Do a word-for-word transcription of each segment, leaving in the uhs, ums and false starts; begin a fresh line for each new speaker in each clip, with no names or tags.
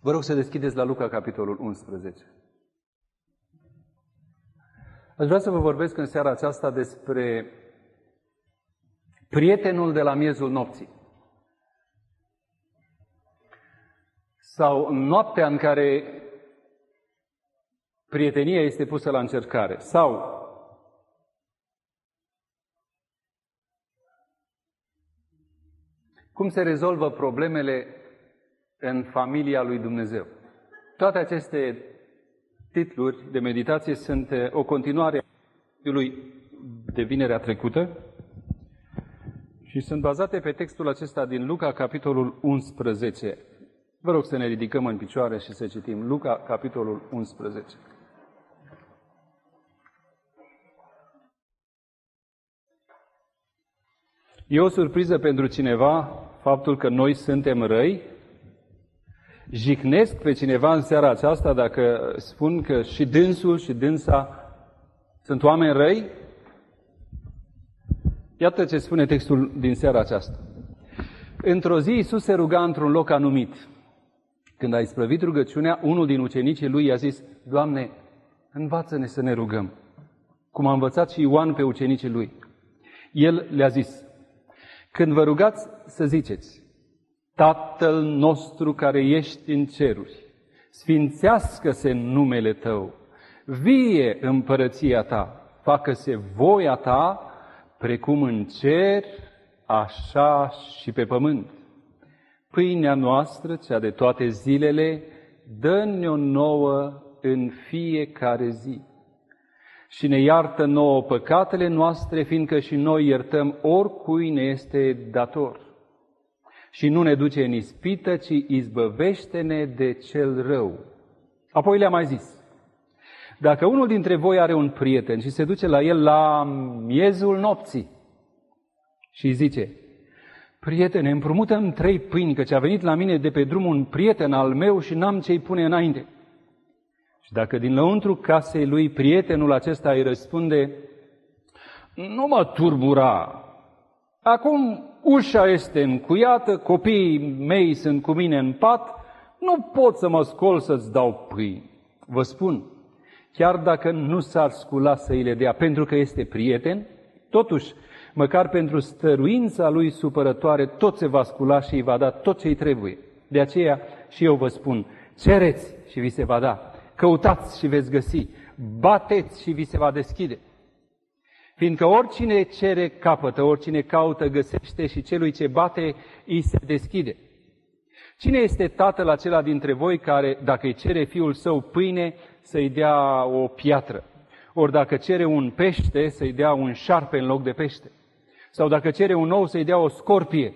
Vă rog să deschideți la Luca, capitolul unsprezece. Aș vrea să vă vorbesc în seara aceasta despre prietenul de la miezul nopții. Sau noaptea în care prietenia este pusă la încercare. Sau cum se rezolvă problemele în familia lui Dumnezeu. Toate aceste titluri de meditație sunt o continuare a lui de vinerea trecută și sunt bazate pe textul acesta din Luca, capitolul unsprezece. Vă rog să ne ridicăm în picioare și să citim Luca, capitolul unsprezece. E o surpriză pentru cineva faptul că noi suntem răi? Jignesc pe cineva în seara aceasta dacă spun că și dânsul și dânsa sunt oameni răi? Iată ce spune textul din seara aceasta. Într-o zi Iisus se ruga într-un loc anumit. Când a isprăvit rugăciunea, unul din ucenicii lui i-a zis: Doamne, învață-ne să ne rugăm, cum a învățat și Ioan pe ucenicii lui. El le-a zis: când vă rugați să ziceți: Tatăl nostru care ești în ceruri, sfințească-se numele Tău, vie împărăția Ta, facă-se voia Ta, precum în cer, așa și pe pământ. Pâinea noastră, cea de toate zilele, dă-ne-o nouă în fiecare zi. Și ne iartă nouă păcatele noastre, fiindcă și noi iertăm oricui ne este dator. Și nu ne duce în ispită, ci izbăvește-ne de cel rău. Apoi le-a mai zis: dacă unul dintre voi are un prieten și se duce la el la miezul nopții și îi zice: prietene, împrumută-mi trei pâini, căci a venit la mine de pe drum un prieten al meu și n-am ce-i pune înainte. Și dacă din lăuntru casei lui prietenul acesta îi răspunde: nu mă turbura, acum ușa este încuiată, copiii mei sunt cu mine în pat, nu pot să mă scol să-ți dau pâini. Vă spun, chiar dacă nu s-ar scula să îi le dea pentru că este prieten, totuși, măcar pentru stăruința lui supărătoare, tot se va scula și îi va da tot ce îi trebuie. De aceea și eu vă spun, cereți și vi se va da, căutați și veți găsi, bateți și vi se va deschide. Fiindcă oricine cere capătă, oricine caută găsește și celui ce bate îi se deschide. Cine este tatăl acela dintre voi care, dacă îi cere fiul său pâine, să-i dea o piatră? Ori dacă cere un pește, să-i dea un șarpe în loc de pește? Sau dacă cere un ou, să-i dea o scorpie?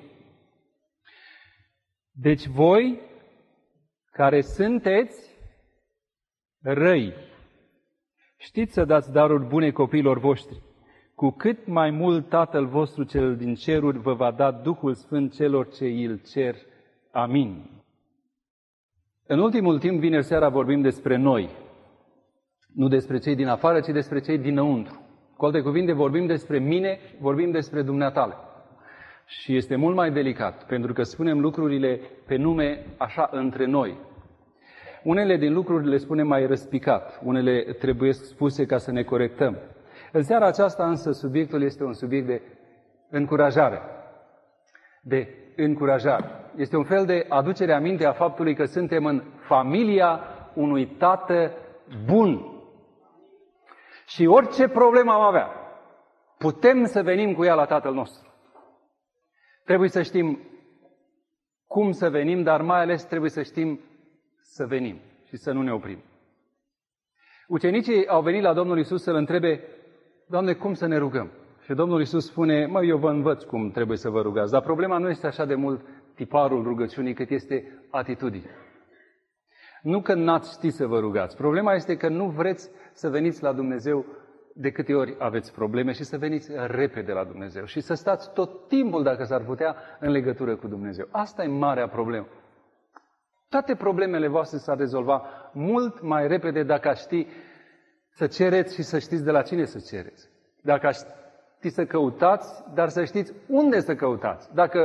Deci voi, care sunteți răi, știți să dați daruri bune copiilor voștri, cu cât mai mult Tatăl vostru cel din ceruri vă va da Duhul Sfânt celor ce îl cer. Amin. În ultimul timp, vineri seara, vorbim despre noi. Nu despre cei din afară, ci despre cei dinăuntru. Cu alte cuvinte, vorbim despre mine, vorbim despre dumneatale. Și este mult mai delicat, pentru că spunem lucrurile pe nume așa între noi. Unele din lucruri le spunem mai răspicat, unele trebuie spuse ca să ne corectăm. În seara aceasta însă subiectul este un subiect de încurajare. De încurajare. Este un fel de aducere aminte a faptului că suntem în familia unui tată bun. Și orice problemă am avea, putem să venim cu ea la Tatăl nostru. Trebuie să știm cum să venim, dar mai ales trebuie să știm să venim și să nu ne oprim. Ucenicii au venit la Domnul Iisus să-L întrebe: Doamne, cum să ne rugăm? Și Domnul Iisus spune: mă, eu vă învăț cum trebuie să vă rugați. Dar problema nu este așa de mult tiparul rugăciunii, cât este atitudinea. Nu că n-ați ști să vă rugați. Problema este că nu vreți să veniți la Dumnezeu de câte ori aveți probleme și să veniți repede la Dumnezeu și să stați tot timpul, dacă s-ar putea, în legătură cu Dumnezeu. Asta e marea problemă. Toate problemele voastre s-ar rezolva mult mai repede dacă aș ști să cereți și să știți de la cine să cereți. Dacă aș ști să căutați, dar să știți unde să căutați. Dacă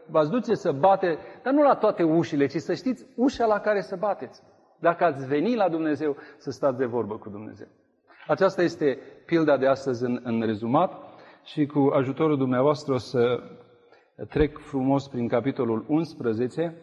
v-ați duce să bate, dar nu la toate ușile, ci să știți ușa la care să bateți. Dacă ați veni la Dumnezeu, să stați de vorbă cu Dumnezeu. Aceasta este pilda de astăzi în, în rezumat și cu ajutorul dumneavoastră o să trec frumos prin capitolul unsprezece.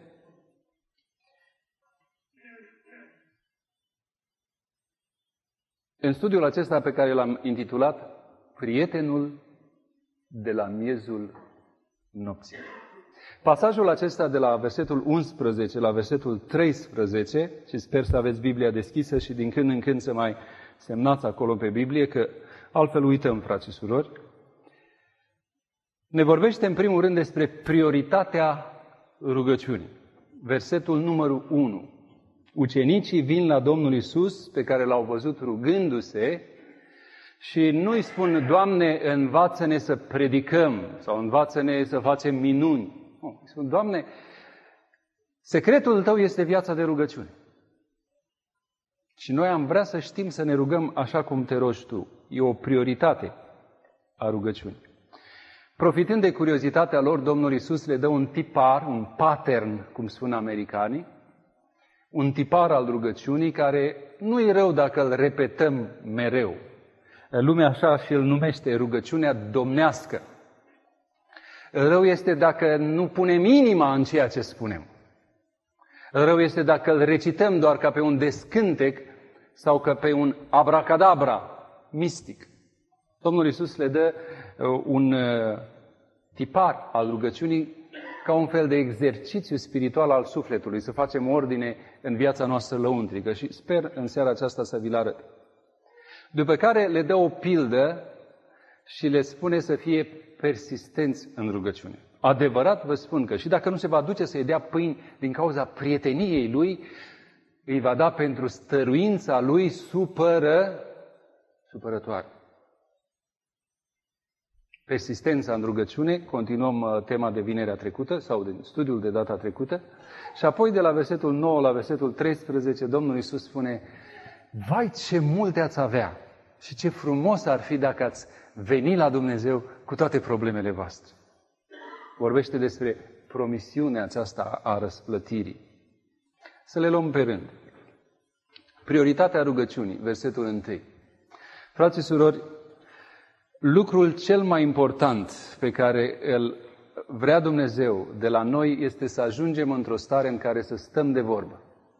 În studiul acesta pe care l-am intitulat Prietenul de la miezul nopții. Pasajul acesta de la versetul unsprezece la versetul treisprezece, și sper să aveți Biblia deschisă și din când în când să mai semnați acolo pe Biblie, că altfel uităm, frați și surori, ne vorbește în primul rând despre prioritatea rugăciunii. Versetul numărul unu. Ucenicii vin la Domnul Iisus, pe care l-au văzut rugându-se, și nu îi spun, Doamne, învață-ne să predicăm sau învață-ne să facem minuni. Nu, îi spun, Doamne, secretul Tău este viața de rugăciune. Și noi am vrea să știm să ne rugăm așa cum Te rogi Tu. E o prioritate a rugăciunii. Profitând de curiozitatea lor, Domnul Iisus le dă un tipar, un pattern, cum spun americanii, un tipar al rugăciunii care nu e rău dacă îl repetăm mereu. Lumea așa și îl numește rugăciunea domnească. Rău este dacă nu punem inima în ceea ce spunem. Rău este dacă îl recităm doar ca pe un descântec sau ca pe un abracadabra mistic. Domnul Iisus le dă un tipar al rugăciunii ca un fel de exercițiu spiritual al sufletului, să facem ordine în viața noastră lăuntrică și sper în seara aceasta să vi-l arăt. După care le dă o pildă și le spune să fie persistenți în rugăciune. Adevărat vă spun că și dacă nu se va duce să-i dea pâini din cauza prieteniei lui, îi va da pentru stăruința lui supără, supărătoare. Persistența în rugăciune, continuăm tema de vinerea trecută sau de studiul de data trecută, și apoi de la versetul nouă la versetul treisprezece, Domnul Iisus spune, vai ce multe ați avea și ce frumos ar fi dacă ați veni la Dumnezeu cu toate problemele voastre. Vorbește despre promisiunea aceasta a răsplătirii. Să le luăm pe rând. Prioritatea rugăciunii, versetul unu. Frați și surori, lucrul cel mai important pe care îl vrea Dumnezeu de la noi este să ajungem într-o stare în care să stăm de vorbă.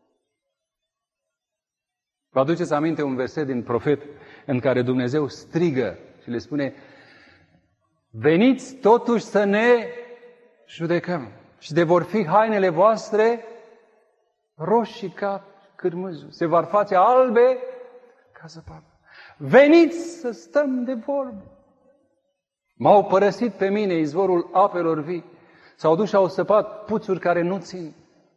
Vă aduceți aminte un verset din profet în care Dumnezeu strigă și le spune, veniți totuși să ne judecăm și de vor fi hainele voastre roșii ca cârmâzul, se vor face albe ca zăpadă. Veniți să stăm de vorbă. M-au părăsit pe mine izvorul apelor vii, s-au dus și au săpat puțuri care nu țin.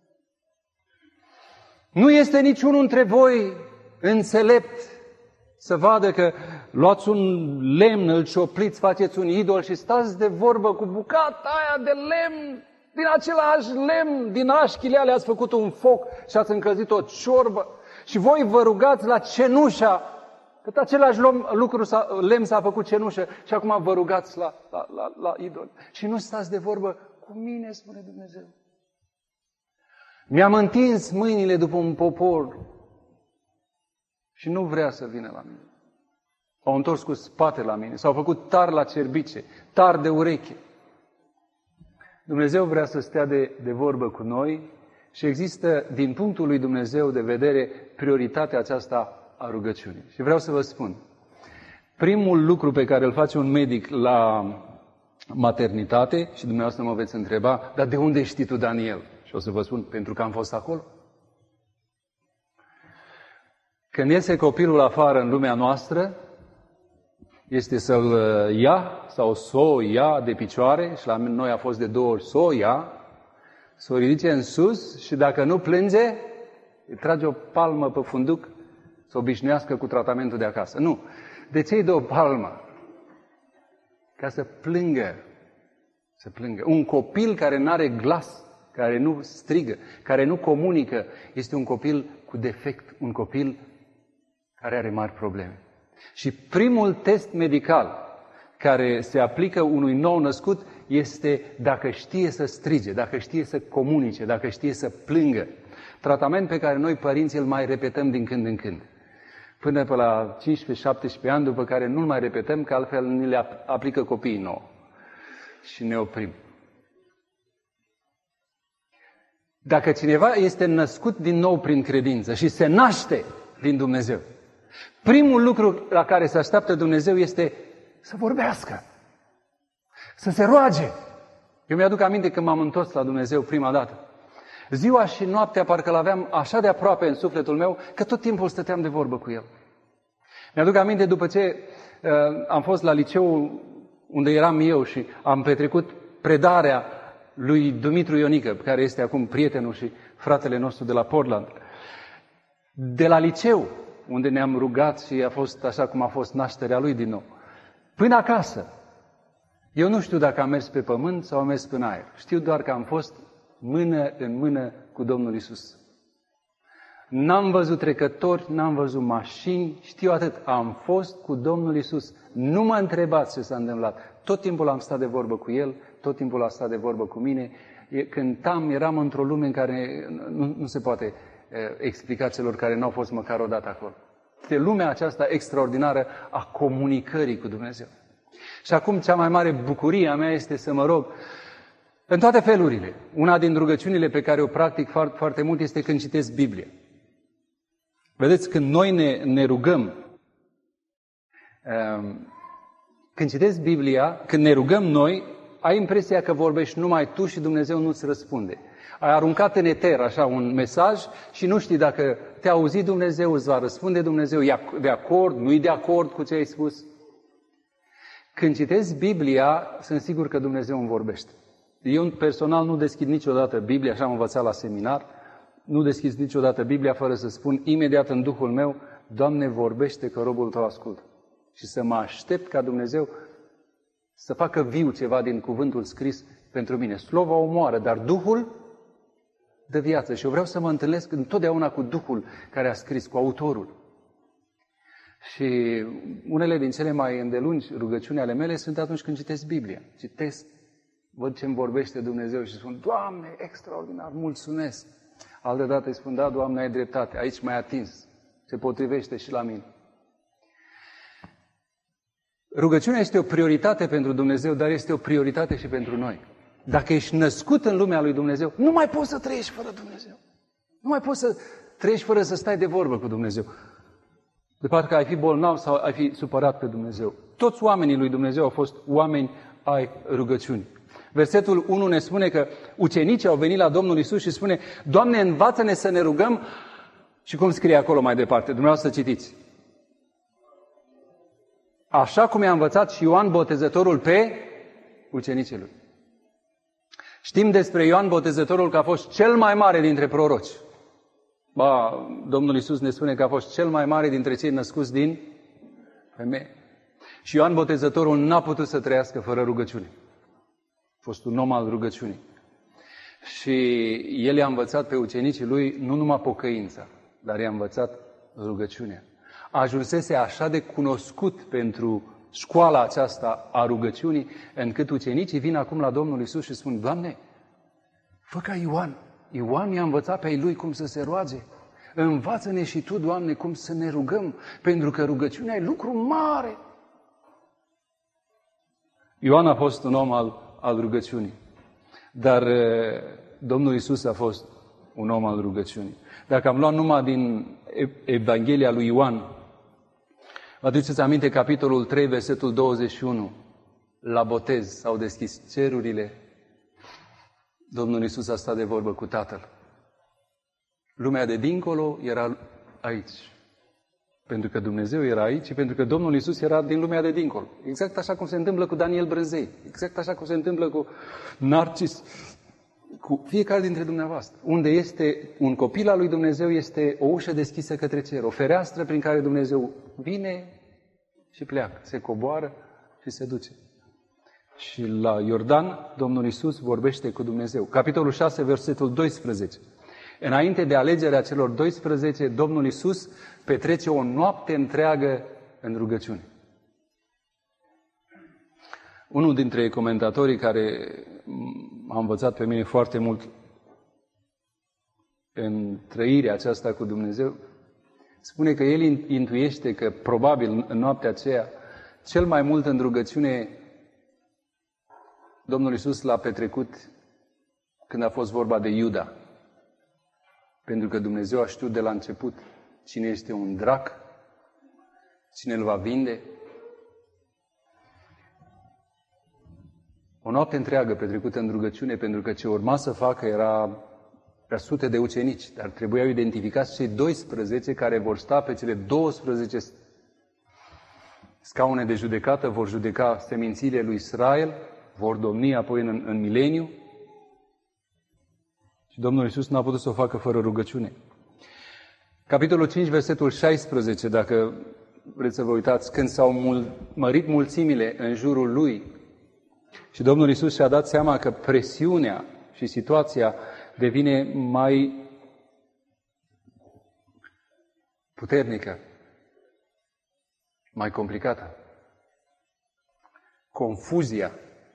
Nu este niciunul între voi înțelept să vadă că luați un lemn, îl ciopliți, faceți un idol și stați de vorbă cu bucata aia de lemn, din același lemn, din așchile alea ați făcut un foc și ați încălzit o ciorbă și voi vă rugați la cenușa, că același lucru s-a, lemn s-a făcut cenușă și acum vă rugați la, la, la, la idol. Și nu stați de vorbă cu mine, spune Dumnezeu. Mi-am întins mâinile după un popor și nu vrea să vină la mine. S-au întors cu spate la mine, s-au făcut tar la cerbice, tar de ureche. Dumnezeu vrea să stea de, de vorbă cu noi și există, din punctul lui Dumnezeu de vedere, prioritatea aceasta a rugăciunii. Și vreau să vă spun, primul lucru pe care îl face un medic la maternitate, și dumneavoastră mă veți întreba, dar de unde știi tu, Daniel? Și o să vă spun, pentru că am fost acolo. Când iese copilul afară în lumea noastră, este să-l ia sau să o ia de picioare, și la noi a fost de două ori, să o ia, să o ridice în sus și dacă nu plânge, îi trage o palmă pe funduc să obișnuiască cu tratamentul de acasă. Nu. De ce îi dă o palmă? Ca să plângă. Să plângă. Un copil care nu are glas, care nu strigă, care nu comunică, este un copil cu defect, un copil care are mari probleme. Și primul test medical care se aplică unui nou născut este dacă știe să strige, dacă știe să comunice, dacă știe să plângă. Tratament pe care noi, părinții, îl mai repetăm din când în când. Până pe la cincisprezece șaptesprezece ani, după care nu-l mai repetăm, că altfel ni le aplică copiii nouă. Și ne oprim. Dacă cineva este născut din nou prin credință și se naște din Dumnezeu, primul lucru la care se așteaptă Dumnezeu este să vorbească, să se roage. Eu mi-aduc aminte când m-am întors la Dumnezeu prima dată. Ziua și noaptea parcă l-aveam așa de aproape în sufletul meu că tot timpul stăteam de vorbă cu El. Mi-aduc aminte după ce uh, am fost la liceu unde eram eu și am petrecut predarea lui Dumitru Ionică, care este acum prietenul și fratele nostru de la Portland. De la liceu, unde ne-am rugat și a fost așa cum a fost nașterea lui din nou, până acasă, eu nu știu dacă am mers pe pământ sau am mers în aer. Știu doar că am fost mână în mână cu Domnul Iisus. N-am văzut trecători, n-am văzut mașini, știu atât. Am fost cu Domnul Iisus. Nu mă întrebați ce s-a întâmplat. Tot timpul am stat de vorbă cu El, tot timpul a stat de vorbă cu mine. Cântam, eram într-o lume în care nu, nu se poate explica celor care n-au fost măcar o dată acolo. Este lumea aceasta extraordinară a comunicării cu Dumnezeu. Și acum cea mai mare bucurie a mea este să mă rog în toate felurile. Una din rugăciunile pe care o practic foarte, foarte mult este când citesc Biblia. Vedeți, când noi ne, ne rugăm, când citesc Biblia, când ne rugăm noi, ai impresia că vorbești numai tu și Dumnezeu nu-ți răspunde. Ai aruncat în eter așa un mesaj și nu știi dacă te-a auzit Dumnezeu, îți va răspunde Dumnezeu, e de acord, nu-i de acord cu ce ai spus. Când citesc Biblia, sunt sigur că Dumnezeu îmi vorbește. Eu personal nu deschid niciodată Biblia, așa am învățat la seminar, nu deschid niciodată Biblia fără să spun imediat în Duhul meu, Doamne, vorbește că robul Tău ascultă. Și să mă aștept ca Dumnezeu să facă viu ceva din cuvântul scris pentru mine. Slova omoară, dar Duhul dă viață. Și eu vreau să mă întâlnesc întotdeauna cu Duhul care a scris, cu autorul. Și unele din cele mai îndelungi rugăciuni ale mele sunt atunci când citesc Biblia. Citesc, văd ce-mi vorbește Dumnezeu și spun, Doamne, extraordinar, mulțumesc. Altă dată îi spun, da, Doamne, ai dreptate, aici m-ai atins. Se potrivește și la mine. Rugăciunea este o prioritate pentru Dumnezeu, dar este o prioritate și pentru noi. Dacă ești născut în lumea lui Dumnezeu, nu mai poți să trăiești fără Dumnezeu. Nu mai poți să trăiești fără să stai de vorbă cu Dumnezeu. De parcă ai fi bolnav sau ai fi supărat pe Dumnezeu. Toți oamenii lui Dumnezeu au fost oameni ai rugăciunii. Versetul unu ne spune că ucenicii au venit la Domnul Iisus și spune, Doamne, învață-ne să ne rugăm. Și cum scrie acolo mai departe? Dumneavoastră citiți. Așa cum i-a învățat și Ioan Botezătorul pe ucenicii lui. Știm despre Ioan Botezătorul că a fost cel mai mare dintre proroci. Ba, Domnul Iisus ne spune că a fost cel mai mare dintre cei născuți din femeie. Și Ioan Botezătorul n-a putut să trăiască fără rugăciune. A fost un om al rugăciunii. Și el i-a învățat pe ucenicii lui nu numai pocăința, dar i-a învățat rugăciunea. Ajunsese așa de cunoscut pentru școala aceasta a rugăciunii, încât ucenicii vin acum la Domnul Iisus și spun, Doamne, fă ca Ioan. Ioan i-a învățat pe ei lui cum să se roage. Învață-ne și Tu, Doamne, cum să ne rugăm, pentru că rugăciunea e lucru mare. Ioan a fost un om al, al rugăciunii, dar Domnul Iisus a fost un om al rugăciunii. Dacă am luat numai din Evanghelia lui Ioan, vă aduceți aminte capitolul trei, versetul douăzeci și unu, la botez s-au deschis cerurile, Domnul Iisus a stat de vorbă cu Tatăl. Lumea de dincolo era aici. Pentru că Dumnezeu era aici și pentru că Domnul Iisus era din lumea de dincolo. Exact așa cum se întâmplă cu Daniel Brânzei. Exact așa cum se întâmplă cu Narcis. Cu fiecare dintre dumneavoastră. Unde este un copil al lui Dumnezeu este o ușă deschisă către cer. O fereastră prin care Dumnezeu vine și pleacă. Se coboară și se duce. Și la Iordan, Domnul Iisus vorbește cu Dumnezeu. Capitolul șase, versetul doisprezece. Înainte de alegerea celor doisprezece, Domnul Iisus petrece o noapte întreagă în rugăciune. Unul dintre comentatorii care m-a învățat pe mine foarte mult în trăirea aceasta cu Dumnezeu, spune că el intuiește că probabil în noaptea aceea, cel mai mult în rugăciune, Domnul Iisus l-a petrecut când a fost vorba de Iuda. Pentru că Dumnezeu a știut de la început cine este un drac, cine îl va vinde. O noapte întreagă petrecută în rugăciune, pentru că ce urma să facă era pe sute de ucenici, dar trebuiau identificați cei doisprezece care vor sta pe cele douăsprezece scaune de judecată, vor judeca semințiile lui Israel, vor domni apoi în, în mileniu. Și Domnul Iisus n-a putut să o facă fără rugăciune. Capitolul cinci, versetul șaisprezece, dacă vreți să vă uitați, când s-au mul- mărit mulțimile în jurul lui și Domnul Iisus și-a dat seama că presiunea și situația devine mai puternică, mai complicată. Confuzia.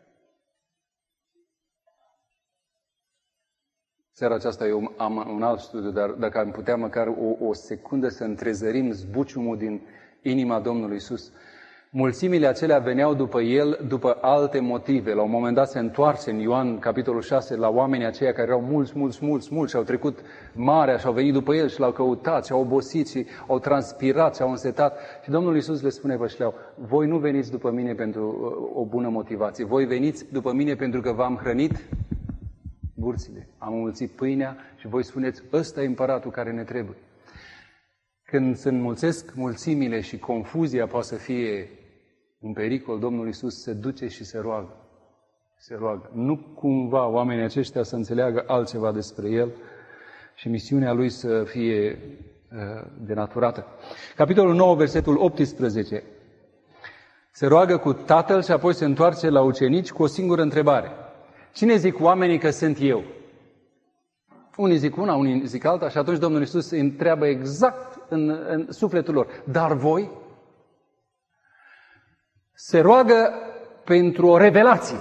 Seara aceasta eu am un alt studiu, dar dacă am putea măcar o, o secundă să întrezărim zbuciumul din inima Domnului Iisus. Mulțimile acelea veneau după el, după alte motive. La un moment dat se întoarce în Ioan, capitolul șase, la oamenii aceia care erau mulți, mulți, mulți, mulți și au trecut marea și au venit după el și l-au căutat și au obosit și au transpirat și au însetat. Și Domnul Iisus le spune pășleau, voi nu veniți după mine pentru o bună motivație, voi veniți după mine pentru că v-am hrănit burțile, am înmulțit pâinea și voi spuneți, ăsta e împăratul care ne trebuie. Când se înmulțesc mulțimile și confuzia poate să fie un pericol, Domnul Iisus se duce și se roagă. Se roagă. Nu cumva oamenii aceștia să înțeleagă altceva despre El și misiunea Lui să fie uh, denaturată. Capitolul nouă, versetul optsprezece. Se roagă cu Tatăl și apoi se întoarce la ucenici cu o singură întrebare. Cine zic oamenii că sunt eu? Unii zic una, unii zic alta și atunci Domnul Iisus îi întreabă exact în, în sufletul lor. Dar voi? Se roagă pentru o revelație.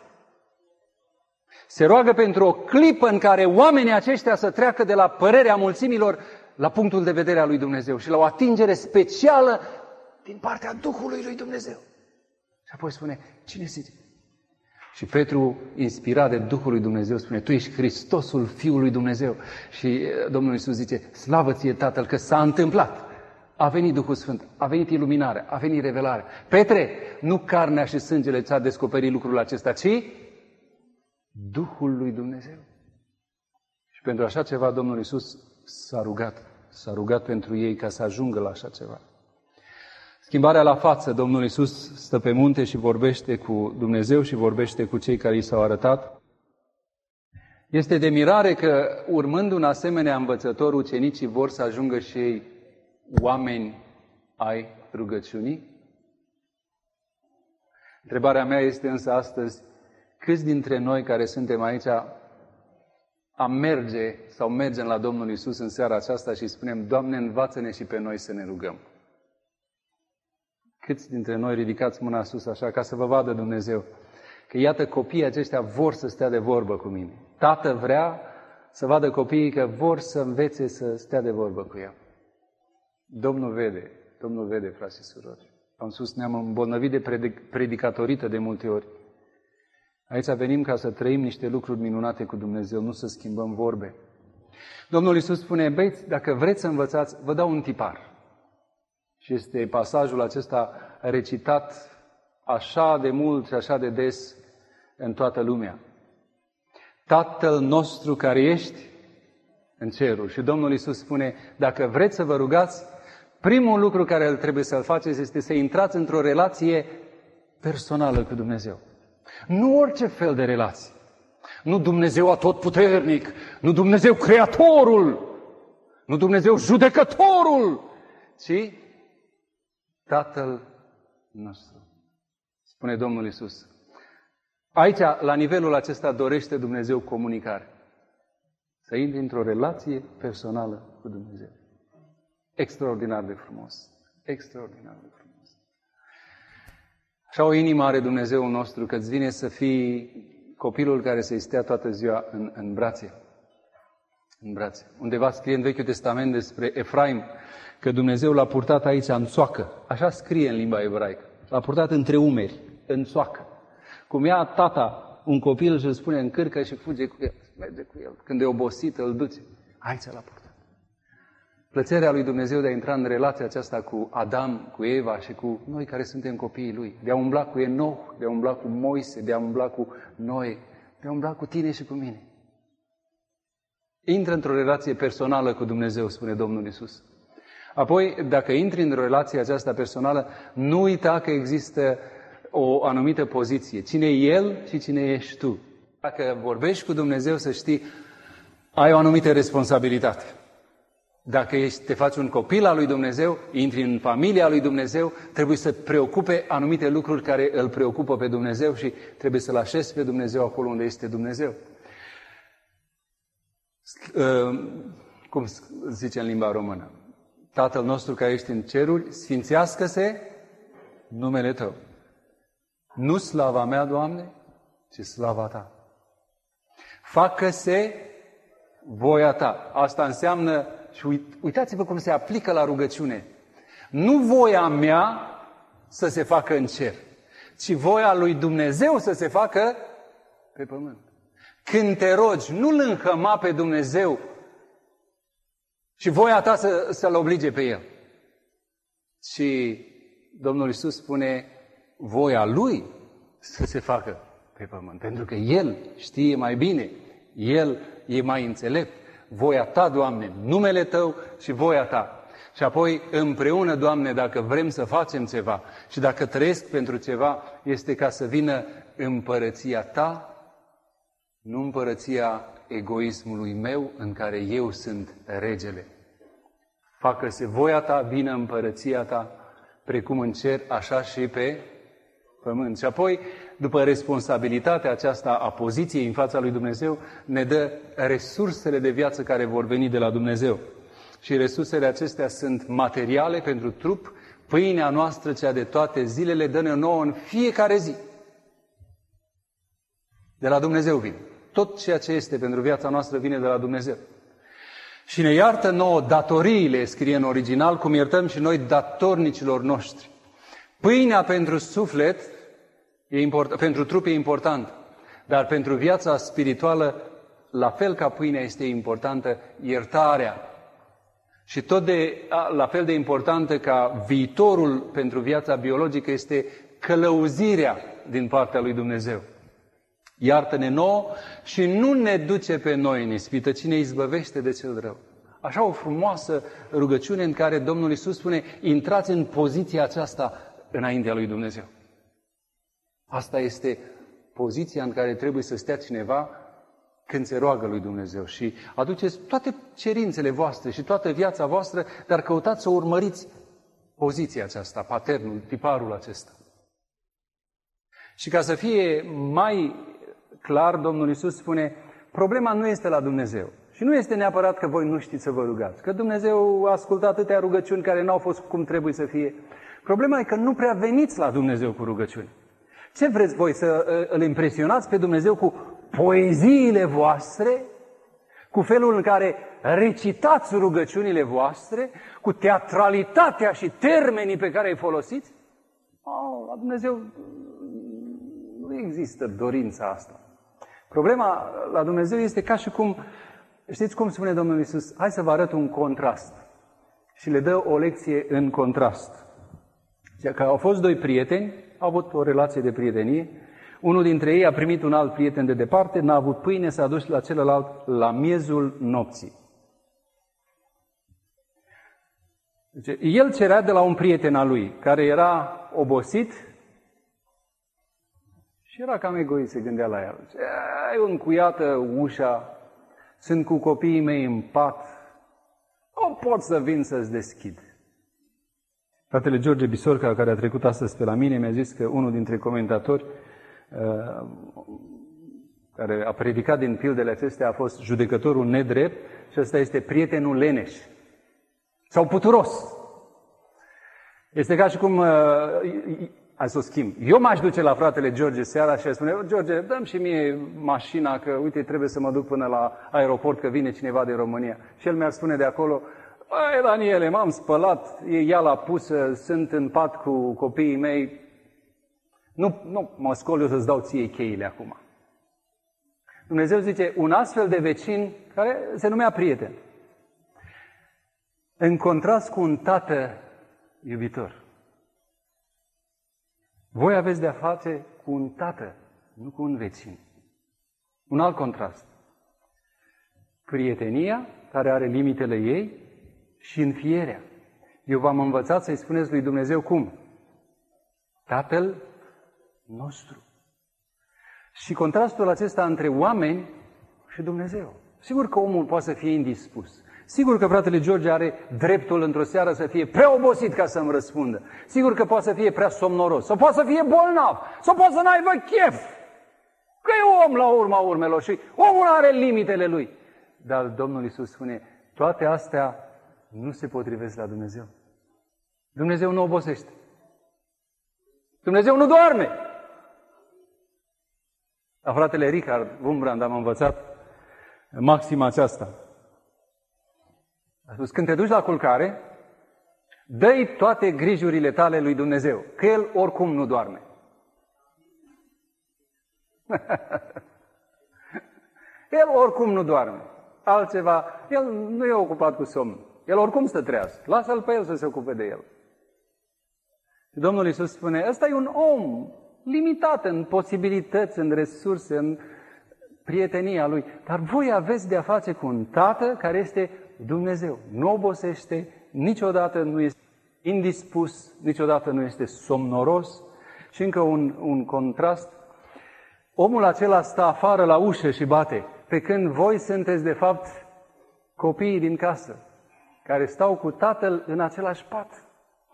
Se roagă pentru o clipă în care oamenii aceștia să treacă de la părerea mulțimilor la punctul de vedere al lui Dumnezeu și la o atingere specială din partea Duhului lui Dumnezeu. Și apoi spune, cine zice? Și Petru, inspirat de Duhul lui Dumnezeu, spune, tu ești Hristosul Fiul lui Dumnezeu. Și Domnul Iisus zice, slavă ție Tatăl că s-a întâmplat. A venit Duhul Sfânt, a venit iluminarea, a venit revelarea. Petre, nu carnea și sângele ți-a descoperit lucrul acesta, ci Duhul lui Dumnezeu. Și pentru așa ceva Domnul Iisus s-a rugat. S-a rugat pentru ei ca să ajungă la așa ceva. Schimbarea la față, Domnul Iisus stă pe munte și vorbește cu Dumnezeu și vorbește cu cei care i s-au arătat. Este de mirare că, urmând un asemenea învățător, ucenicii vor să ajungă și ei oameni ai rugăciunii? Întrebarea mea este însă astăzi, câți dintre noi care suntem aici am merge sau mergem la Domnul Iisus în seara aceasta și spunem, Doamne, învață-ne și pe noi să ne rugăm? Câți dintre noi ridicați mâna sus așa ca să vă vadă Dumnezeu? Că iată copiii aceștia vor să stea de vorbă cu mine. Tată vrea să vadă copiii că vor să învețe să stea de vorbă cu el. Domnul vede, Domnul vede, frați și surori. Am spus, ne-am îmbolnăvit de predicatorită de multe ori. Aici venim ca să trăim niște lucruri minunate cu Dumnezeu, nu să schimbăm vorbe. Domnul Iisus spune, băieți, dacă vreți să învățați, vă dau un tipar. Și este pasajul acesta recitat așa de mult și așa de des în toată lumea. Tatăl nostru care ești în cerul. Și Domnul Iisus spune, dacă vreți să vă rugați, primul lucru care îl trebuie să-l faceți este să intrați într-o relație personală cu Dumnezeu. Nu orice fel de relație. Nu Dumnezeu atotputernic, nu Dumnezeu creatorul, nu Dumnezeu judecătorul, ci Tatăl nostru. Spune Domnul Iisus. Aici, la nivelul acesta, dorește Dumnezeu comunicare. Să intri într-o relație personală cu Dumnezeu. Extraordinar de frumos. Extraordinar de frumos. Așa o inimă are Dumnezeul nostru, că îți vine să fii copilul care să-i stea toată ziua în, în brațe. În brațe. Undeva scrie în Vechiul Testament despre Efraim, că Dumnezeu l-a purtat aici în țoacă. Așa scrie în limba ebraică. L-a purtat între umeri, în țoacă. Cum ia tata un copil și îl spune în cârcă și fuge cu el, merge cu el. Când e obosit, îl duce. Aici l-a purtat. Plăcerea lui Dumnezeu de a intra în relația aceasta cu Adam, cu Eva și cu noi care suntem copiii Lui. De a umbla cu Enoch, de a umbla cu Moise, de a umbla cu noi, de a umbla cu tine și cu mine. Intră într-o relație personală cu Dumnezeu, spune Domnul Iisus. Apoi, dacă intri în relația aceasta personală, nu uita că există o anumită poziție. Cine e El și cine ești tu. Dacă vorbești cu Dumnezeu, să știi, ai o anumită responsabilitate. Dacă ești, te faci un copil al lui Dumnezeu, intri în familia lui Dumnezeu, trebuie să preocupe anumite lucruri care îl preocupă pe Dumnezeu și trebuie să-L așezi pe Dumnezeu acolo unde este Dumnezeu. Cum zice în limba română? Tatăl nostru care ești în ceruri, sfințească-se numele Tău. Nu slava mea, Doamne, ci slava Ta. Facă-se voia Ta. Asta înseamnă, și uitați-vă cum se aplică la rugăciune, nu voia mea să se facă în cer, ci voia lui Dumnezeu să se facă pe pământ. Când te rogi, nu-L înhăma pe Dumnezeu și voia ta să, să-L oblige pe El. Și Domnul Iisus spune voia Lui să se facă pe pământ. Pentru că El știe mai bine, El e mai înțelept. Voia Ta, Doamne, numele Tău și voia Ta. Și apoi împreună, Doamne, dacă vrem să facem ceva și dacă trăiesc pentru ceva, este ca să vină împărăția Ta, nu împărăția egoismului meu în care eu sunt regele. Facă-se voia Ta, vină împărăția Ta, precum în cer, așa și pe pământ. Și apoi, după responsabilitatea aceasta a poziției în fața lui Dumnezeu, ne dă resursele de viață care vor veni de la Dumnezeu. Și resursele acestea sunt materiale pentru trup, pâinea noastră, cea de toate zilele, dă-ne nouă în fiecare zi. De la Dumnezeu vine. Tot ceea ce este pentru viața noastră vine de la Dumnezeu. Și ne iartă nouă datoriile, scrie în original, cum iertăm și noi datornicilor noștri. Pâinea pentru suflet, e import, pentru trup e important, dar pentru viața spirituală, la fel ca pâinea, este importantă iertarea. Și tot de, la fel de importantă ca viitorul pentru viața biologică este călăuzirea din partea lui Dumnezeu. Iartă-ne nouă și nu ne duce pe noi în ispită, ci ne izbăvește de cel rău. Așa o frumoasă rugăciune în care Domnul Iisus spune, intrați în poziția aceasta înaintea lui Dumnezeu. Asta este poziția în care trebuie să stea cineva când se roagă lui Dumnezeu. Și aduceți toate cerințele voastre și toată viața voastră, dar căutați să urmăriți poziția aceasta, paternul, tiparul acesta. Și ca să fie mai clar, Domnul Iisus spune, problema nu este la Dumnezeu. Și nu este neapărat că voi nu știți să vă rugați, că Dumnezeu a ascultat atâtea rugăciuni care n-au fost cum trebuie să fie. Problema e că nu prea veniți la Dumnezeu cu rugăciuni. Ce vreți voi, să îl impresionați pe Dumnezeu cu poeziile voastre, cu felul în care recitați rugăciunile voastre, cu teatralitatea și termenii pe care îi folosiți? Oh, la Dumnezeu nu există dorința asta. Problema la Dumnezeu este ca și cum, știți cum spune Domnul Iisus? Hai să vă arăt un contrast. Și le dă o lecție în contrast. Că au fost doi prieteni, au avut o relație de prietenie. Unul dintre ei a primit un alt prieten de departe, n-a avut pâine, s-a dus la celălalt la miezul nopții. Deci, el cerea de la un prieten al lui, care era obosit și era cam egoist, se gândea la el. E încuiată ușa, sunt cu copiii mei în pat, o pot să vin să-ți deschid. Fratele George Bisorca, care a trecut astăzi pe la mine, mi-a zis că unul dintre comentatori uh, care a predicat din pildele acestea a fost judecătorul nedrept și ăsta este prietenul leneș sau puturos. Este ca și cum uh, hai să o schimb. Eu m-aș duce la fratele George seara și aș spune, George, dă-mi și mie mașina, că uite, trebuie să mă duc până la aeroport, că vine cineva din România. Și el mi-ar spune de acolo, băi, Daniele, m-am spălat, e ea la pusă, sunt în pat cu copiii mei, nu, nu mă scol eu să-ți dau ție cheile acum. Dumnezeu zice, un astfel de vecin, care se numea prieten, în contrast cu un tată iubitor. Voi aveți de-a face cu un tată, nu cu un vecin. Un alt contrast. Prietenia, care are limitele ei, și înfierea. Eu v-am învățat să-i spuneți lui Dumnezeu cum? Tatăl nostru. Și contrastul acesta între oameni și Dumnezeu. Sigur că omul poate să fie indispus. Sigur că fratele George are dreptul într-o seară să fie prea obosit ca să-mi răspundă. Sigur că poate să fie prea somnoros. Sau poate să fie bolnav. Sau poate să n-aibă chef. Că e om la urma urmelor și omul are limitele lui. Dar Domnul Iisus spune, toate astea nu se potrivesc la Dumnezeu. Dumnezeu nu obosește. Dumnezeu nu doarme. La fratele Richard Wurmbrand am învățat maxima aceasta. A spus, când te duci la culcare, dă-i toate grijurile tale lui Dumnezeu, că El oricum nu doarme. El oricum nu doarme. Altceva, El nu e ocupat cu somn. El oricum stă treaz. Lasă-L pe El să se ocupe de El. Domnul Iisus spune, ăsta e un om limitat în posibilități, în resurse, în prietenia Lui. Dar voi aveți de a face cu un Tată care este Dumnezeu. Nu obosește, niciodată nu este indispus, niciodată nu este somnoros. Și încă un, un contrast. Omul acela stă afară la ușă și bate, pe când voi sunteți de fapt copiii din casă, care stau cu Tatăl în același pat.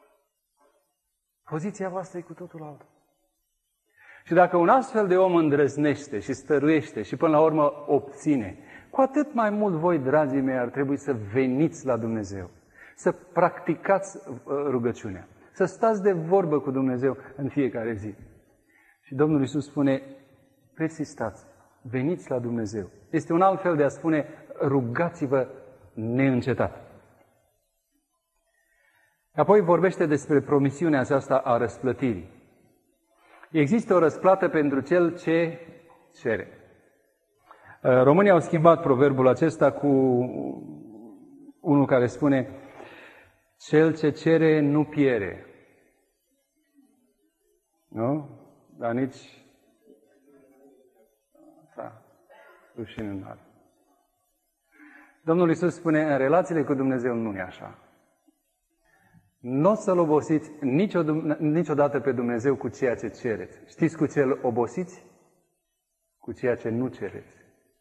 Poziția voastră e cu totul altă. Și dacă un astfel de om îndrăznește și stăruiește și până la urmă obține, cu atât mai mult voi, dragii mei, ar trebui să veniți la Dumnezeu, să practicați rugăciunea, să stați de vorbă cu Dumnezeu în fiecare zi. Și Domnul Iisus spune, persistați, veniți la Dumnezeu. Este un alt fel de a spune, rugați-vă neîncetat. Apoi vorbește despre promisiunea aceasta a răsplătirii. Există o răsplată pentru cel ce cere. Românii au schimbat proverbul acesta cu unul care spune, cel ce cere nu pierde. Nu? Dar nici da, rușine în mare. Domnul Iisus spune, în relațiile cu Dumnezeu nu e așa. Nu o să-L obosiți niciodată pe Dumnezeu cu ceea ce cereți. Știți cu ce îl obosiți? Cu ceea ce nu cereți.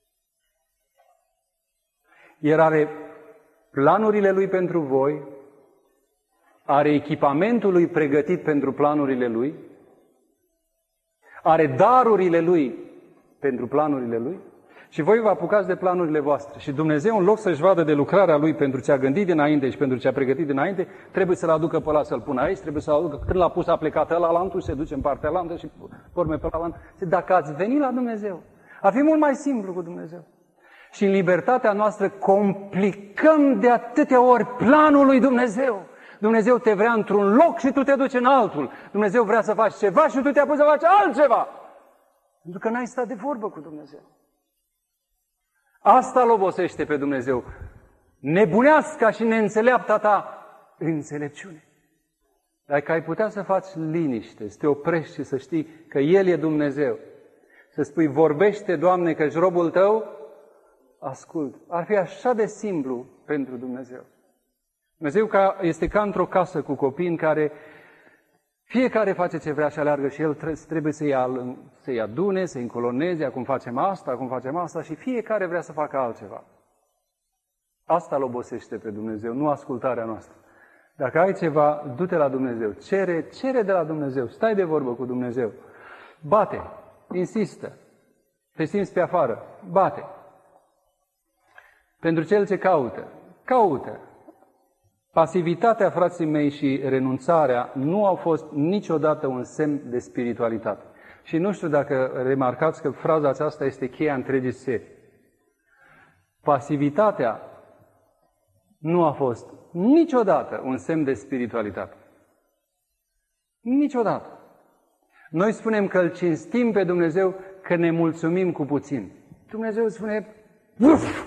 El are planurile Lui pentru voi, are echipamentul Lui pregătit pentru planurile Lui, are darurile Lui pentru planurile Lui și voi vă apucați de planurile voastre. Și Dumnezeu, în loc să-și vadă de lucrarea Lui pentru ce a gândit dinainte și pentru ce a pregătit dinainte, trebuie să-L aducă pe ăla să-L pună aici, trebuie să-L aducă, când l-a pus, a plecat ăla la altul, se duce în partea lantă și porme pe la lantă. Dacă ați venit la Dumnezeu, ar fi mult mai simplu cu Dumnezeu. Și în libertatea noastră complicăm de atâtea ori planul lui Dumnezeu. Dumnezeu te vrea într-un loc și tu te duci în altul. Dumnezeu vrea să faci ceva și tu te-ai pus să faci altceva. Pentru că n-ai stat de vorbă cu Dumnezeu. Asta îl obosește pe Dumnezeu. Nebunească și neînțeleapta ta înțelepciune. Dacă ai putea să faci liniște, să te oprești și să știi că El e Dumnezeu, să spui, vorbește, Doamne, că-și robul tău ascult. Ar fi așa de simplu pentru Dumnezeu. Dumnezeu ca, este ca într-o casă cu copii în care fiecare face ce vrea și aleargă și el trebuie să-i, al, să-i adune, să-i încoloneze, acum facem asta, acum facem asta și fiecare vrea să facă altceva. Asta îl obosește pe Dumnezeu, nu ascultarea noastră. Dacă ai ceva, du-te la Dumnezeu, cere, cere de la Dumnezeu, stai de vorbă cu Dumnezeu, bate, insistă, te simți pe afară, bate. Pentru cel ce caută, caută. Pasivitatea, frații mei, și renunțarea nu au fost niciodată un semn de spiritualitate. Și nu știu dacă remarcați că fraza aceasta este cheia întregii serii. Pasivitatea nu a fost niciodată un semn de spiritualitate. Niciodată. Noi spunem că îl cinstim pe Dumnezeu, că ne mulțumim cu puțin. Dumnezeu spune, uf!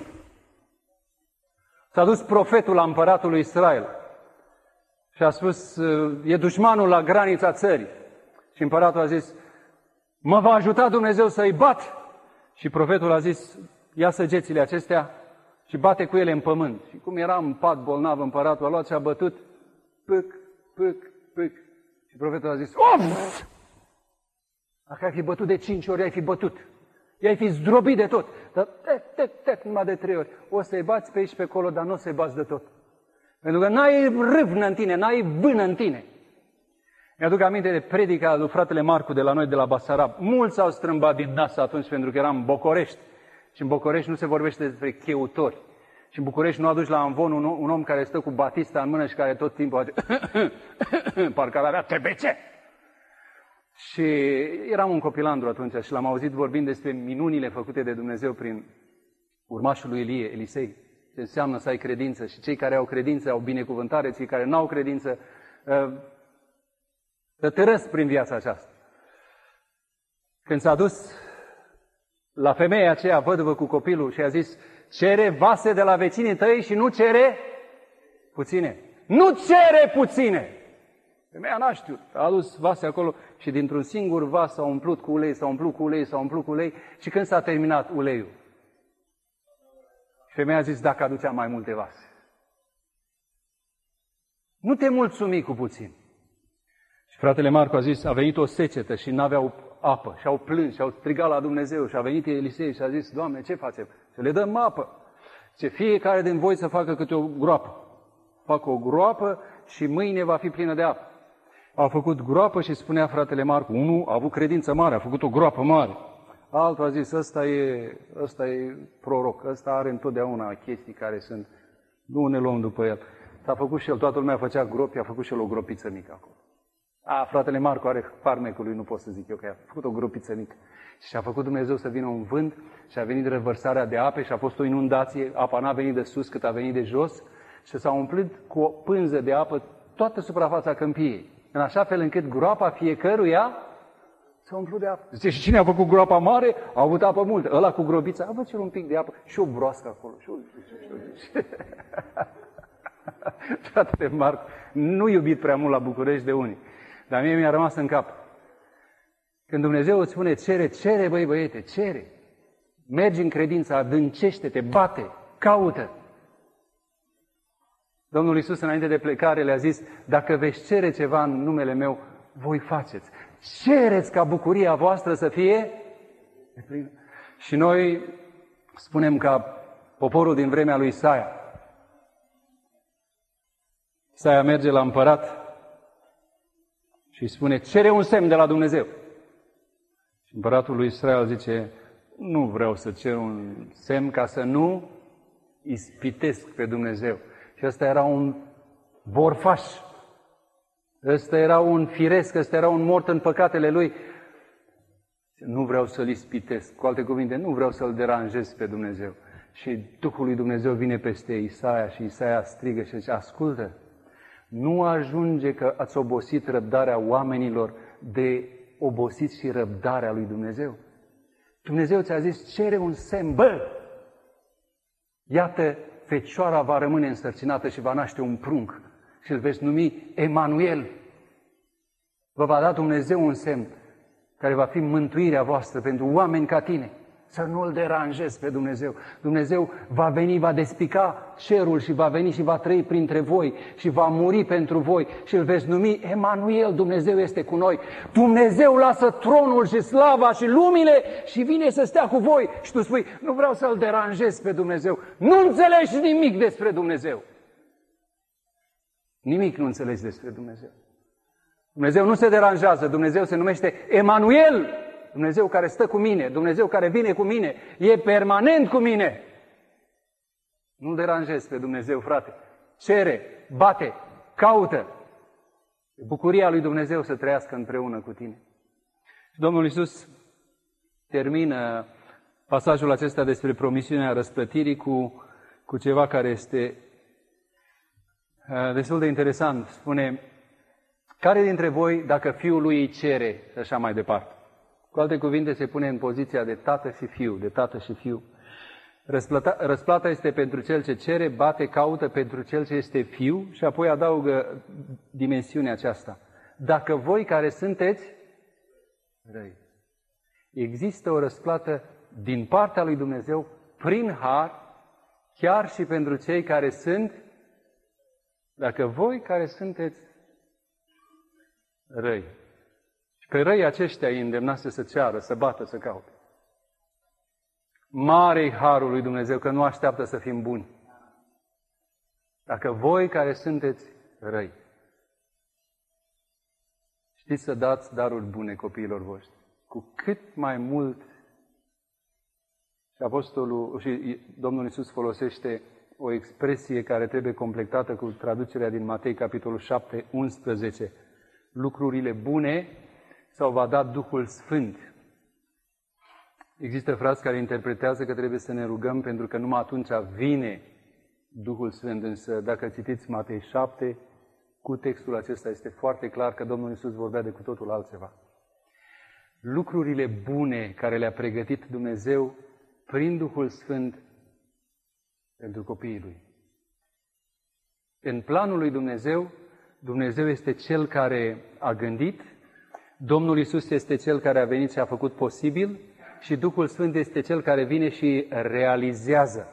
S-a dus profetul la împăratul lui Israel și a spus, e dușmanul la granița țării. Și împăratul a zis, mă va ajuta Dumnezeu să-i bat. Și profetul a zis, ia săgețile acestea și bate cu ele în pământ. Și cum era în pat bolnav, împăratul a luat și a bătut, pâc, pâc, pâc. Și profetul a zis, of! Dacă ai fi bătut de cinci ori, ai fi bătut. I-ai fi zdrobit de tot. Dar tec, tec, tec, numai de trei ori. O să-i bați pe aici, pe acolo, dar nu o să-i bați de tot. Pentru că n-ai râvnă în tine, n-ai vână în tine. Mi-aduc aminte de predica lui fratele Marcu de la noi, de la Basarab. Mulți s-au strâmbat din nas atunci pentru că eram în Bocorești. Și în Bocorești nu se vorbește despre cheutori. Și în București nu aduci la amvon un, un om care stă cu batista în mână și care tot timpul face parcă avea T B C. Și eram un copilandru atunci și l-am auzit vorbind despre minunile făcute de Dumnezeu prin urmașul lui Elie, Elisei. Ce înseamnă să ai credință și cei care au credință au binecuvântare, cei care nu au credință să tărăsc prin viața aceasta. Când s-a dus la femeia aceea văduvă cu copilul și a zis, cere vase de la vecinii tăi și nu cere puține. Nu cere puține! Femeia n-a știut. A adus vase acolo și dintr-un singur vas s-a umplut cu ulei, s-a umplut cu ulei, s-a umplut cu ulei și când s-a terminat uleiul, femeia a zis, dacă aducea mai multe vase. Nu te mulțumi cu puțin. Și fratele Marcu a zis, a venit o secetă și n-aveau apă și au plâns și au strigat la Dumnezeu și a venit Elisei și a zis, Doamne, ce facem? Să le dăm apă. Ce fiecare din voi să facă câte o groapă. Fac o groapă și mâine va fi plină de apă. Au făcut groapă și spunea fratele Marcu, unul a avut credință mare, a făcut o groapă mare. Altul a zis, ăsta e, ăsta e proroc, ăsta are întotdeauna chestii care sunt, nu ne luăm după el. S-a făcut și el, toată lumea făcea gropi, a făcut și el o gropiță mică acolo. A, fratele Marcu are farmecul lui, nu pot să zic eu că a făcut o gropiță mică. Și a făcut Dumnezeu să vină un vânt și a venit revărsarea de ape și a fost o inundație, apa n-a venit de sus cât a venit de jos și s-a umplut cu o pânză de apă toată suprafața câmpiei, în așa fel încât groapa fiecăruia s-a umplut de apă. Zice, și cine a făcut groapa mare, a avut apă multă. Ăla cu grobița, a făcut un pic de apă și o broască acolo. Și o... Fratele Marcu, nu iubit prea mult la București de unii, dar mie mi-a rămas în cap. Când Dumnezeu îți spune, cere, cere, băi băiete, cere. Mergi în credință, adâncește-te, bate, caută. Domnul Iisus, înainte de plecare, le-a zis, dacă veți cere ceva în numele meu, voi faceți. Cereți ca bucuria voastră să fie deplină. Și noi spunem ca poporul din vremea lui Isaia. Isaia merge la împărat și îi spune, cere un semn de la Dumnezeu. Și împăratul lui Israel zice, nu vreau să cer un semn ca să nu ispitesc pe Dumnezeu. Și ăsta era un borfaș. Ăsta era un firesc, ăsta era un mort în păcatele lui. Nu vreau să-l ispitesc. Cu alte cuvinte, nu vreau să-l deranjez pe Dumnezeu. Și Duhul lui Dumnezeu vine peste Isaia și Isaia strigă și zice, ascultă, nu ajunge că ați obosit răbdarea oamenilor de obosit și răbdarea lui Dumnezeu. Dumnezeu ți-a zis, cere un semn, bă! Iată, fecioara va rămâne însărcinată și va naște un prunc și îl veți numi Emanuel. Vă va da Dumnezeu un semn care va fi mântuirea voastră pentru oameni ca tine. Să nu îl deranjezi pe Dumnezeu. Dumnezeu va veni, va despica cerul și va veni și va trăi printre voi și va muri pentru voi și îl veți numi Emanuel, Dumnezeu este cu noi. Dumnezeu lasă tronul și slava și lumile și vine să stea cu voi. Și tu spui, nu vreau să-l deranjez pe Dumnezeu. Nu înțelegi nimic despre Dumnezeu. Nimic nu înțelegi despre Dumnezeu. Dumnezeu nu se deranjează, Dumnezeu se numește Emanuel. Dumnezeu care stă cu mine, Dumnezeu care vine cu mine, e permanent cu mine. Nu deranjezi pe Dumnezeu, frate. cere, bate, caută. Bucuria lui Dumnezeu să trăiască împreună cu tine. Și Domnul Iisus termină pasajul acesta despre promisiunea răsplătirii cu, cu ceva care este uh, destul de interesant. Spune, care dintre voi, dacă fiul lui îi cere, și așa mai departe. Cu alte cuvinte, se pune în poziția de tată și fiu, de tată și fiu. Răsplata, răsplata este pentru cel ce cere, bate, caută pentru cel ce este fiu și apoi adaugă dimensiunea aceasta. Dacă voi care sunteți răi. Există o răsplată din partea lui Dumnezeu, prin har, chiar și pentru cei care sunt, dacă voi care sunteți răi. Și pe răi aceștia îi îndemnați să ceară, să bată, să caute. Mare-i harul lui Dumnezeu, că nu așteaptă să fim buni. Dacă voi care sunteți răi, știți să dați daruri bune copiilor voștri, cu cât mai mult. Și Apostolul și Domnul Iisus folosește o expresie care trebuie completată cu traducerea din Matei, capitolul șapte, unsprezece. Lucrurile bune sau va da Duhul Sfânt. Există frați care interpretează că trebuie să ne rugăm pentru că numai atunci vine Duhul Sfânt. Însă dacă citiți Matei șapte, cu textul acesta este foarte clar că Domnul Iisus vorbea de cu totul altceva. Lucrurile bune care le-a pregătit Dumnezeu prin Duhul Sfânt pentru copiii Lui. În planul lui Dumnezeu, Dumnezeu este Cel care a gândit, Domnul Iisus este Cel care a venit și a făcut posibil și Duhul Sfânt este Cel care vine și realizează.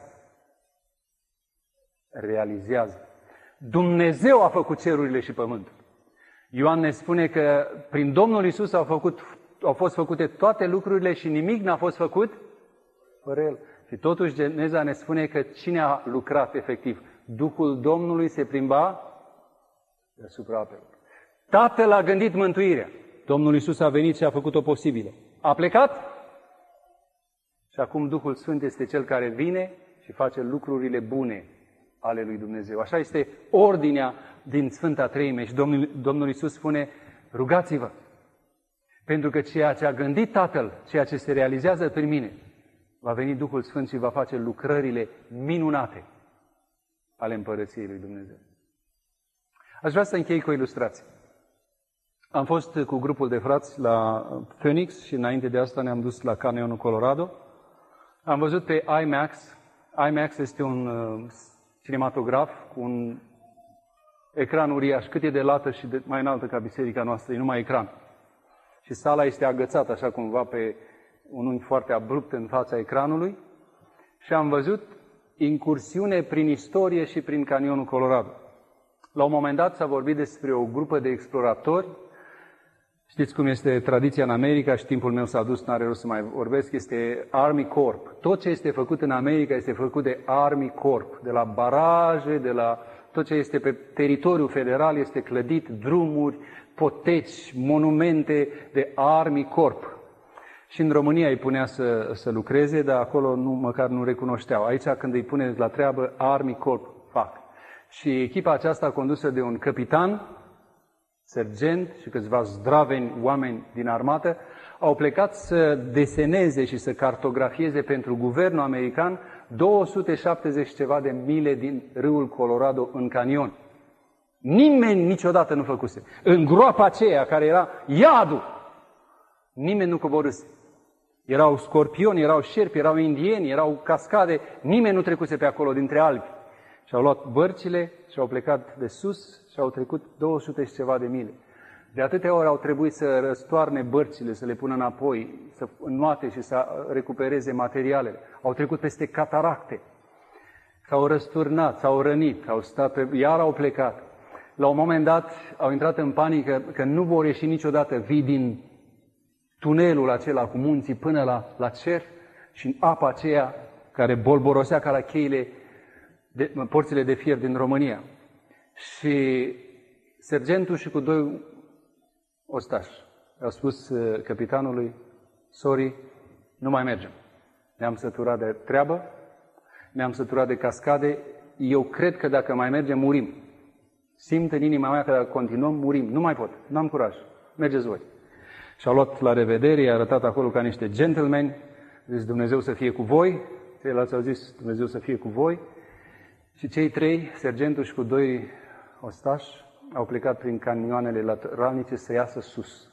Realizează. Dumnezeu a făcut cerurile și pământul. Ioan ne spune că prin Domnul Iisus au, făcut, au fost făcute toate lucrurile și nimic n-a fost făcut fără El. Și totuși Geneza ne spune că cine a lucrat efectiv? Duhul Domnului se plimba deasupra apelor. Tatăl a gândit mântuirea. Domnul Iisus a venit și a făcut-o posibilă. A plecat și acum Duhul Sfânt este Cel care vine și face lucrurile bune ale lui Dumnezeu. Așa este ordinea din Sfânta Treime și Domnul, Domnul Iisus spune, rugați-vă, pentru că ceea ce a gândit Tatăl, ceea ce se realizează prin mine, va veni Duhul Sfânt și va face lucrările minunate ale Împărăției lui Dumnezeu. Aș vrea să închei cu o ilustrație. Am fost cu grupul de frați la Phoenix și înainte de asta ne-am dus la Canionul Colorado. Am văzut pe IMAX. IMAX este un uh, cinematograf cu un ecran uriaș, cât e de lată și de, mai înaltă ca biserica noastră, e numai ecran. Și sala este agățată așa cumva pe un unghi foarte abrupt în fața ecranului și am văzut incursiune prin istorie și prin Canionul Colorado. La un moment dat s-a vorbit despre o grupă de exploratori. Știți cum este tradiția în America și timpul meu s-a dus, n-are rost să mai vorbesc, este Army Corp. Tot ce este făcut în America este făcut de Army Corp. De la baraje, de la tot ce este pe teritoriul federal este clădit, drumuri, poteci, monumente de Army Corp. Și în România îi punea să, să lucreze, dar acolo nu, măcar nu recunoșteau. Aici când îi puneți la treabă, Army Corp fac. Și echipa aceasta condusă de un capitan, sergent și câțiva zdraveni oameni din armată, au plecat să deseneze și să cartografieze pentru guvernul american două sute șaptezeci ceva de mile din râul Colorado în canion. Nimeni niciodată nu făcuse. În groapa aceea care era iadul, nimeni nu coborâse. Erau scorpioni, erau șerpi, erau indieni, erau cascade, nimeni nu trecuse pe acolo dintre albi. Și au luat bărcile și au plecat de sus și au trecut două sute și ceva de mile. De atâtea ori au trebuit să răstoarne bărcile, să le pună înapoi, să înnoate și să recupereze materialele. Au trecut peste cataracte, s-au răsturnat, s-au rănit, au stat pe... iar au plecat. La un moment dat au intrat în panică că nu vor ieși niciodată vii din tunelul acela cu munții până la, la cer și în apa aceea care bolborosea ca la cheile de, porțile de fier din România. Și sergentul și cu doi ostași au spus capitanului, sorry, nu mai mergem. Ne-am săturat de treabă, ne-am săturat de cascade, eu cred că dacă mai mergem, murim. Simt în inima mea că dacă continuăm, murim. Nu mai pot, n-am curaj. Mergeți voi. Și-a luat la revedere, i-a arătat acolo ca niște gentlemen, a zis Dumnezeu să fie cu voi, ceilalți au zis Dumnezeu să fie cu voi. Și cei trei, sergentul și cu doi ostași, au plecat prin canioanele lateralnice să iasă sus.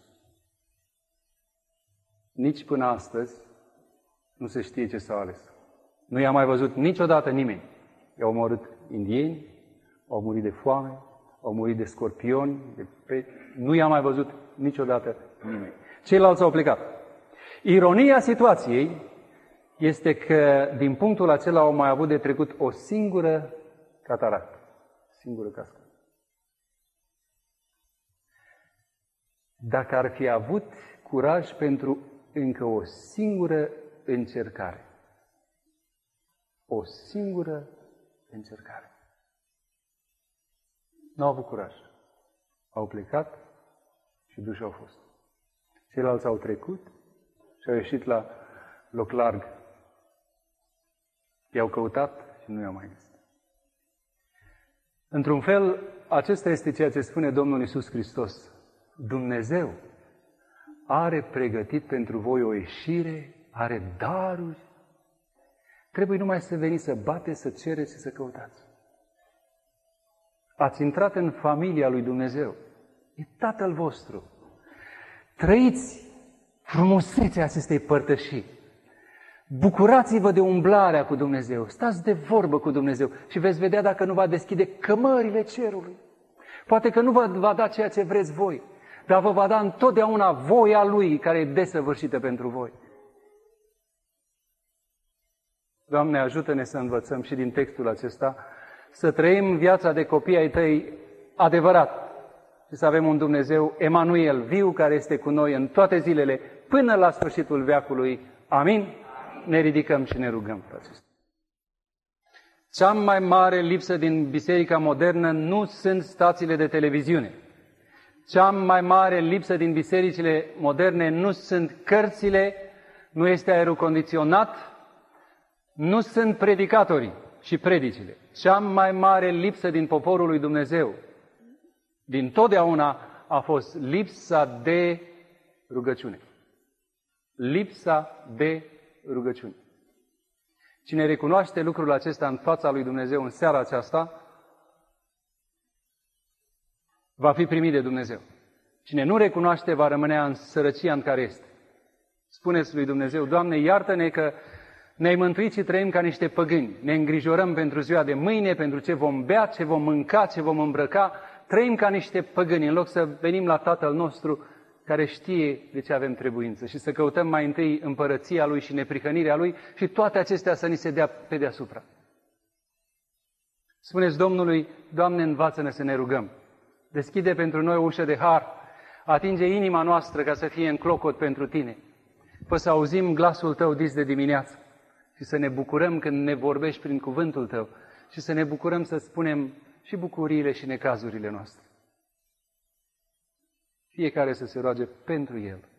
Nici până astăzi nu se știe ce s-a ales. Nu i-a mai văzut niciodată nimeni. I-au omorât indieni, au murit de foame, au murit de scorpioni, de pe... nu i-a mai văzut niciodată nimeni. Ceilalți au plecat. Ironia situației este că din punctul acela au mai avut de trecut o singură cataractă, singură cascadă. Dacă ar fi avut curaj pentru încă o singură încercare, o singură încercare. N-au avut curaj. Au plecat și duși au fost. Ceilalți au trecut și au ieșit la loc larg. I-au căutat și nu i-au mai găsit. Într-un fel, acesta este ceea ce spune Domnul Iisus Hristos. Dumnezeu are pregătit pentru voi o ieșire, are daruri. Trebuie numai să veniți să bateți, să cereți și să căutați. Ați intrat în familia lui Dumnezeu. E Tatăl vostru. Trăiți frumusețea acestei părtășii. Bucurați-vă de umblarea cu Dumnezeu. Stați de vorbă cu Dumnezeu și veți vedea dacă nu va deschide cămările cerului. Poate că nu vă va da ceea ce vreți voi, dar vă va da întotdeauna voia Lui care e desăvârșită pentru voi. Doamne, ajută-ne să învățăm și din textul acesta să trăim viața de copii ai Tăi adevărat și să avem un Dumnezeu Emanuel, viu, care este cu noi în toate zilele, până la sfârșitul veacului. Amin? Amin. Ne ridicăm și ne rugăm, frați. Cea mai mare lipsă din biserica modernă nu sunt stațiile de televiziune. Cea mai mare lipsă din bisericile moderne nu sunt cărțile, nu este aerul condiționat, nu sunt predicatorii și predicile. Cea mai mare lipsă din poporul lui Dumnezeu, din totdeauna, a fost lipsa de rugăciune. Lipsa de rugăciune. Cine recunoaște lucrul acesta în fața lui Dumnezeu în seara aceasta, va fi primit de Dumnezeu. Cine nu recunoaște, va rămâne în sărăcia în care este. Spuneți lui Dumnezeu, Doamne, iartă-ne că ne-ai mântuit și trăim ca niște păgâni. Ne îngrijorăm pentru ziua de mâine, pentru ce vom bea, ce vom mânca, ce vom îmbrăca. Trăim ca niște păgâni, în loc să venim la Tatăl nostru care știe de ce avem trebuință și să căutăm mai întâi împărăția Lui și neprihănirea Lui și toate acestea să ni se dea pe deasupra. Spuneți Domnului, Doamne, învață-ne să ne rugăm. Deschide pentru noi o ușă de har, atinge inima noastră ca să fie în clocot pentru Tine. Fă să auzim glasul Tău dis de dimineață și să ne bucurăm când ne vorbești prin cuvântul Tău și să ne bucurăm să spunem și bucuriile și necazurile noastre. Fiecare să se roage pentru el.